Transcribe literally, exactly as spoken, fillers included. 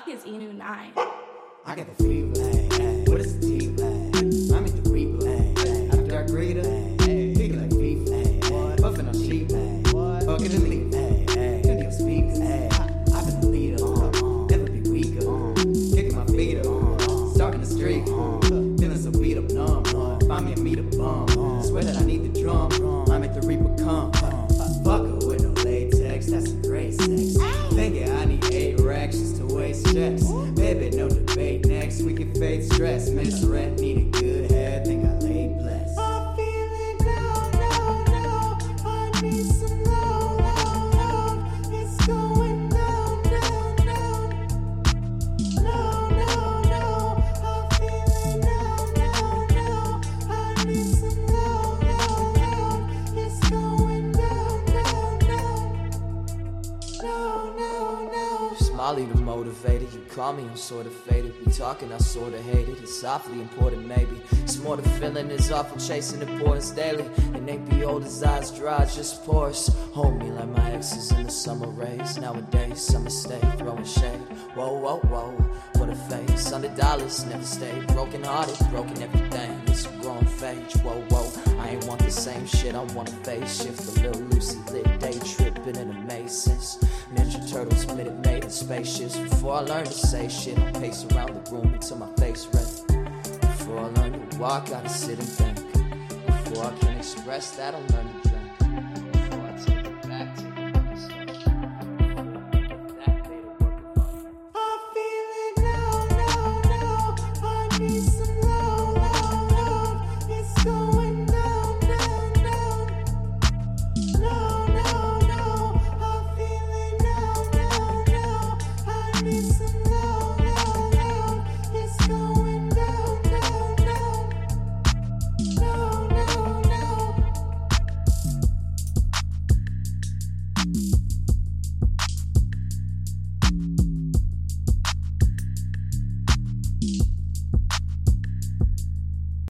fuck is Inu nine? I got the fever, ay, ay. What is the tea, ay? I'm in the reaper, ay, ay. After I greet her, ay, kick it like FIFA, ay, ay. Buffing on sheep, ay, fucking in leaf, ay, ay. Turn your speakers, ay. I've been the leader, uh, never be weaker, uh, kicking my feet up, uh, starting the streak, uh, feeling so beat up, numb, uh, find me a meet up bum, uh, swear that I need the drum, I'm at the reaper, come, uh, fuck her with no latex, that's some great sex. Think I need eight racks just to waste checks. Baby, no debate next. We can fade stress. Miss rent, need a good head. Think I laid blessed. I'm feeling low, low, low. I need some low, low, low. It's going down, down, down. Low, low, low. I'm feeling low, low, low. I need some low, low, low. It's going down, down, down. No, no, no. Molly the motivator, you call me, I'm sorta faded. We talking, I sorta hate it. It's awfully important, maybe. It's more the feeling is awful, chasing importance daily. And ain't the oldest eyes dry, just porous. Hold me like my exes in the summer rays. Nowadays, summer stay, throwing shade. Whoa, whoa, whoa, what a face. Hundred dollars, never stayed. Broken hearted, broken everything. It's a growing phase. Whoa, whoa, I ain't want the same shit. I want a phase shift, a little Lucy lit, day tripping in the Masons. Ninja Turtles, minute made in spaceships. Before I learn to say shit, I pace around the room until my face rests. Before I learn to walk, gotta sit and think. Before I can express that, I'm learning to